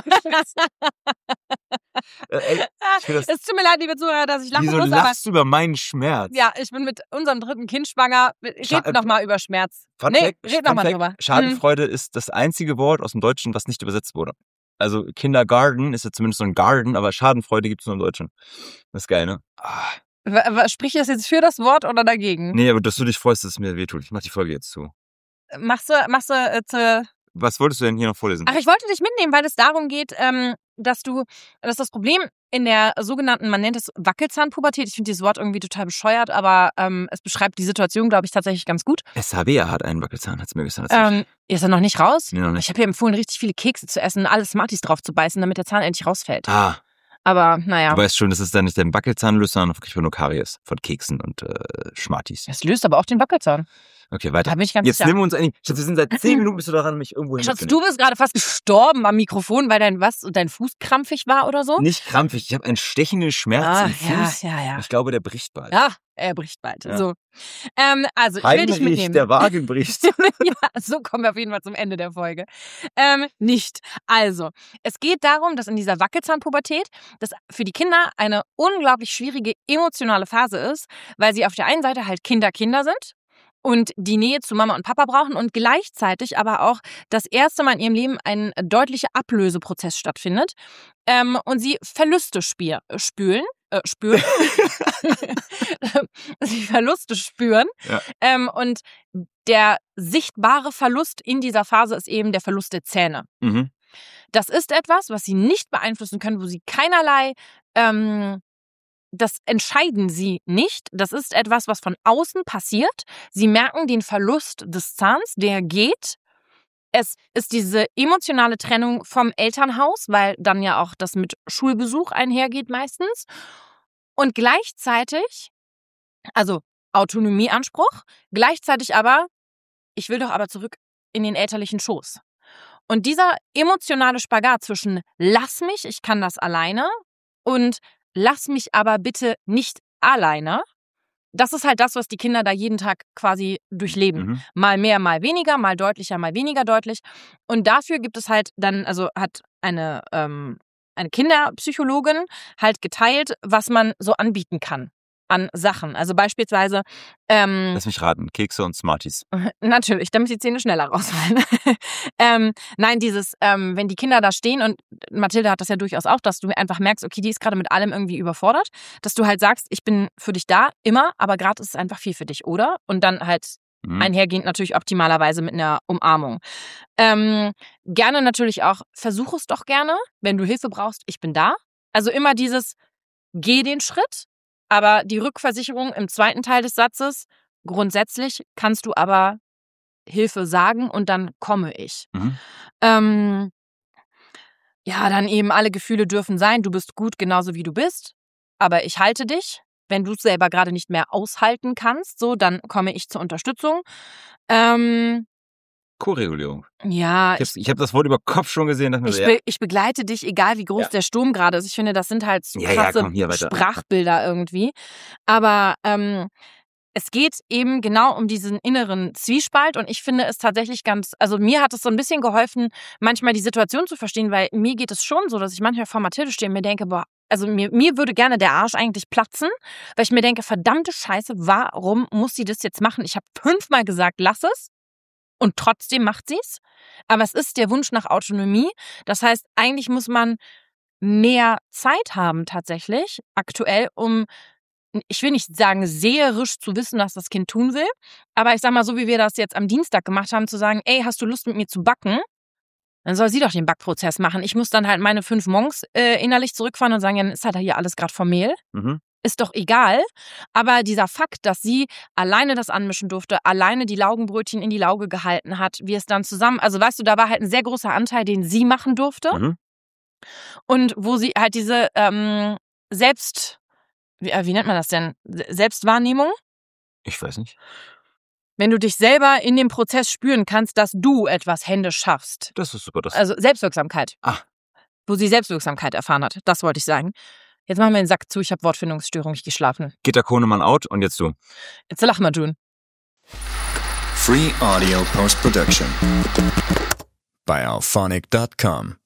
Speaker 2: Es
Speaker 3: tut mir leid, liebe Zuhörer, dass ich lachen muss.
Speaker 2: Wieso lachst du über meinen Schmerz?
Speaker 3: Ja, ich bin mit unserem 3. Kind schwanger. Red nochmal über Schmerz. Red nochmal drüber.
Speaker 2: Schadenfreude ist das einzige Wort aus dem Deutschen, was nicht übersetzt wurde. Also Kindergarten ist ja zumindest so ein Garden, aber Schadenfreude gibt es nur im Deutschen. Das ist geil, ne?
Speaker 3: Sprich das jetzt für das Wort oder dagegen?
Speaker 2: Nee, aber dass du dich freust, dass es mir wehtut. Ich mach die Folge jetzt zu.
Speaker 3: Machst du
Speaker 2: Was wolltest du denn hier noch vorlesen?
Speaker 3: Ach, ich wollte dich mitnehmen, weil es darum geht, dass das Problem in der sogenannten, man nennt es Wackelzahnpubertät, ich finde dieses Wort irgendwie total bescheuert, aber es beschreibt die Situation, glaube ich, tatsächlich ganz gut.
Speaker 2: Sabea hat einen Wackelzahn, hat es mir gesagt.
Speaker 3: Ist er noch nicht raus?
Speaker 2: Nee, noch nicht.
Speaker 3: Ich habe ihr empfohlen, richtig viele Kekse zu essen und alle Smarties drauf zu beißen, damit der Zahn endlich rausfällt. Aber naja.
Speaker 2: Du weißt schon, das ist dann nicht der Wackelzahn löst, sondern wirklich nur Karies von Keksen und Schmartis.
Speaker 3: Es löst aber auch den Wackelzahn.
Speaker 2: Okay, weiter.
Speaker 3: Da bin ich ganz
Speaker 2: jetzt
Speaker 3: sicher.
Speaker 2: nehmen wir uns eigentlich. Wir sind seit 10 Minuten bist du daran, mich irgendwo hin.
Speaker 3: Schatz, du bist gerade fast gestorben am Mikrofon, weil dein Fuß krampfig war oder so?
Speaker 2: Nicht krampfig, ich habe einen stechenden Schmerz im Fuß.
Speaker 3: Ja.
Speaker 2: Ich glaube, der bricht bald.
Speaker 3: Ja, er bricht bald. Ja. So. Also, ich will dich mitnehmen.
Speaker 2: Der Wagen bricht.
Speaker 3: Ja, so kommen wir auf jeden Fall zum Ende der Folge. Nicht. Also, es geht darum, dass in dieser Wackelzahnpubertät das für die Kinder eine unglaublich schwierige emotionale Phase ist, weil sie auf der einen Seite halt Kinder sind und die Nähe zu Mama und Papa brauchen und gleichzeitig aber auch das erste Mal in ihrem Leben ein deutlicher Ablöseprozess stattfindet und sie Verluste spüren. Sie Verluste spüren. Ja. Und der sichtbare Verlust in dieser Phase ist eben der Verlust der Zähne.
Speaker 2: Mhm.
Speaker 3: Das ist etwas, was sie nicht beeinflussen können, wo sie keinerlei das entscheiden sie nicht. Das ist etwas, was von außen passiert. Sie merken den Verlust des Zahns, der geht. Es ist diese emotionale Trennung vom Elternhaus, weil dann ja auch das mit Schulbesuch einhergeht meistens. Und gleichzeitig, also Autonomieanspruch, gleichzeitig aber, ich will doch aber zurück in den elterlichen Schoß. Und dieser emotionale Spagat zwischen lass mich, ich kann das alleine und lass mich aber bitte nicht alleine. Das ist halt das, was die Kinder da jeden Tag quasi durchleben.
Speaker 2: Mhm.
Speaker 3: Mal mehr, mal weniger, mal deutlicher, mal weniger deutlich. Und dafür gibt es halt dann, also hat eine Kinderpsychologin halt geteilt, was man so anbieten kann an Sachen. Also beispielsweise
Speaker 2: lass mich raten, Kekse und Smarties.
Speaker 3: Natürlich, damit die Zähne schneller rausfallen. Nein, wenn die Kinder da stehen, und Mathilde hat das ja durchaus auch, dass du einfach merkst, okay, die ist gerade mit allem irgendwie überfordert, dass du halt sagst, ich bin für dich da, immer, aber gerade ist es einfach viel für dich, oder? Und dann halt einhergehend natürlich optimalerweise mit einer Umarmung. Gerne natürlich auch, versuch es doch gerne, wenn du Hilfe brauchst, ich bin da. Also immer dieses, geh den Schritt. Aber die Rückversicherung im zweiten Teil des Satzes, grundsätzlich kannst du aber Hilfe sagen und dann komme ich.
Speaker 2: Mhm.
Speaker 3: Ja, dann eben alle Gefühle dürfen sein, du bist gut genauso wie du bist, aber ich halte dich. Wenn du es selber gerade nicht mehr aushalten kannst, so, dann komme ich zur Unterstützung.
Speaker 2: Koregulierung.
Speaker 3: Ja.
Speaker 2: Ich hab das Wort über Kopf schon gesehen.
Speaker 3: Ich begleite dich, egal wie groß der Sturm gerade ist. Ich finde, das sind halt so krasse Sprachbilder irgendwie. Aber es geht eben genau um diesen inneren Zwiespalt und ich finde es tatsächlich also mir hat es so ein bisschen geholfen, manchmal die Situation zu verstehen, weil mir geht es schon so, dass ich manchmal vor Mathilde stehe und mir denke, boah, also mir würde gerne der Arsch eigentlich platzen, weil ich mir denke, verdammte Scheiße, warum muss sie das jetzt machen? Ich habe 5-mal gesagt, lass es und trotzdem macht sie es. Aber es ist der Wunsch nach Autonomie. Das heißt, eigentlich muss man mehr Zeit haben tatsächlich aktuell, um, ich will nicht sagen, seherisch zu wissen, was das Kind tun will. Aber ich sag mal, so wie wir das jetzt am Dienstag gemacht haben, zu sagen, ey, hast du Lust mit mir zu backen? Dann soll sie doch den Backprozess machen. Ich muss dann halt meine 5 Monks innerlich zurückfahren und sagen, ja, dann ist halt hier alles gerade vom Mehl. Ist doch egal. Aber dieser Fakt, dass sie alleine das anmischen durfte, alleine die Laugenbrötchen in die Lauge gehalten hat, wir es dann zusammen, also weißt du, da war halt ein sehr großer Anteil, den sie machen durfte. Und wo sie halt diese wie nennt man das denn? Selbstwahrnehmung?
Speaker 2: Ich weiß nicht.
Speaker 3: Wenn du dich selber in dem Prozess spüren kannst, dass du etwas händisch schaffst.
Speaker 2: Das ist super.
Speaker 3: Also Selbstwirksamkeit. Wo sie Selbstwirksamkeit erfahren hat. Das wollte ich sagen. Jetzt machen wir den Sack zu, ich habe Wortfindungsstörung, ich gehe schlafen.
Speaker 2: Gitta Kohnemann out und jetzt du.
Speaker 3: Jetzt lach mal, June.
Speaker 1: Free Audio Post Production by Alphonic.com.